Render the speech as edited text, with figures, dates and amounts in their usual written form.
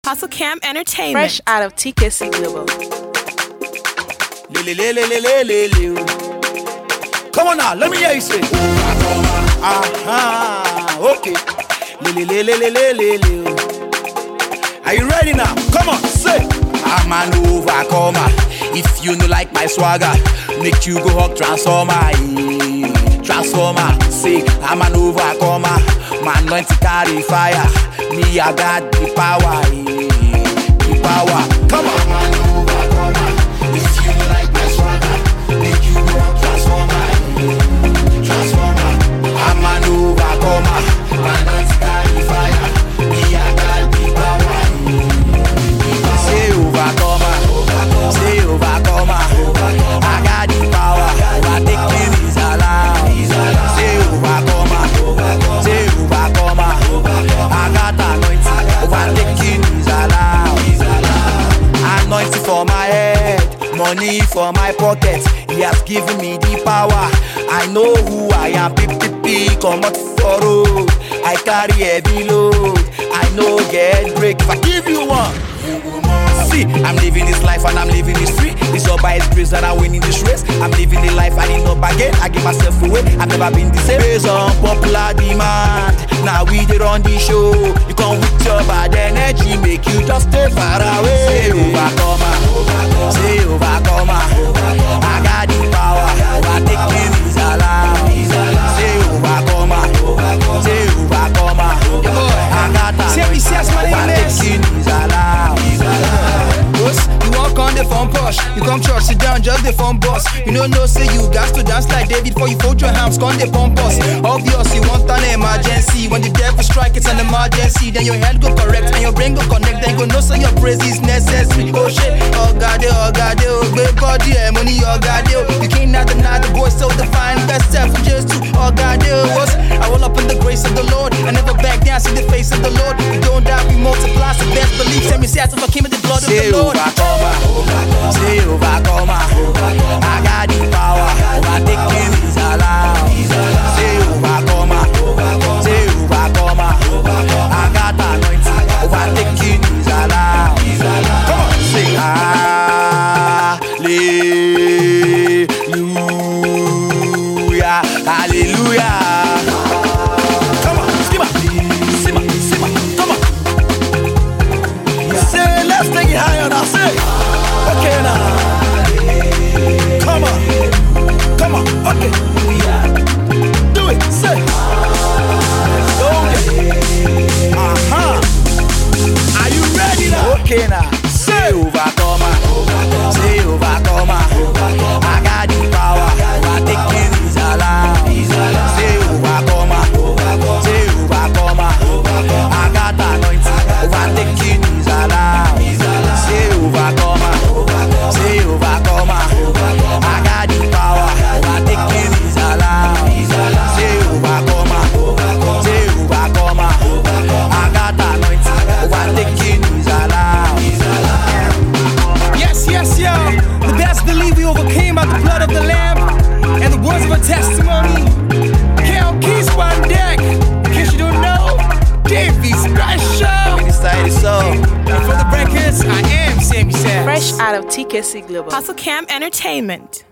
Hustle Camp Entertainment. Fresh out of TKC Global. Come on now, let me hear you say. Okay. Are you ready now? Come on, say. I'm an overcomer. If you no like my swagger, make you go hug Transformer. Transformer, say I'm an overcomer. My anointing carry fire. Me, I got the power. The power. Come on. I'm an overcomer. If you no like my swagger, make you go hug Transformer. Transformer, I'm an overcomer. My anointing carry fire. Me, I got the power. Say overcomer. Say overcomer. I got the power. Overtaking is allowed. Say overcomer. Say overcomer. I got anointing. Overtaking is allowed. Anointing for my head, money for my pocket. He has given me the power. I know who I am. Come out for road. I carry heavy load. I know get break. If I give you one, see, I'm living this life and I'm living this free. It's all by His grace that I'm winning this race. I'm living the life I need no bargain. I give myself away. I've never been the same. Based on popular demand, now we did on the show. You come with your bad energy, make you just stay far away. Say overcomer, say overcomer. I got the power. Overtaking is allowed. Say overcomer, say overcomer. I got that. Overtaking is allowed. You walk on the phone push. You come church, sit down, just the phone boss. You don't know, say you got to dance like David before you fold your hands, con the pump us. Obvious, you want an emergency. When the devil strike, it's an emergency. Then your head go correct and your brain go connect. Then you go know, so your praise is necessary. Oh shit, oh God, oh big body, money, oh God, you can't deny the voice so divine. Best self, just to, oh God, I roll up in the grace of the Lord. I never back down, see the face of the Lord. We don't die, we multiply, so best believe. Send me sats if I came in the blood of the Lord. Say overcomer, I got the power. Overtaking is allowed. Say overcomer, say overcomer. I got the anointing. Overtaking is allowed. Come on, say hallelujah, hallelujah. Come on, skip up, simmer, come on. Say, let's take it higher now. Say. Okay now, come on, okay, do it, say, are you ready now? Okay now, say overcomer, say overcomer, I got the power, overtaking is allowed, say overcomer, I got the anointing, overtaking is allowed, say overcomer. Say overcomer, I got the power. Overtaking is allowed. Say overcomer, I got the anointing. Overtaking is allowed. Yes, yo. The best believe we overcame by the blood of the Lamb and the words of a testimony. Count keys on deck. In case you don't know, Davey Special. And for the records, I am Sammy Sass. Fresh out of TKC Global. Hustle Camp Entertainment.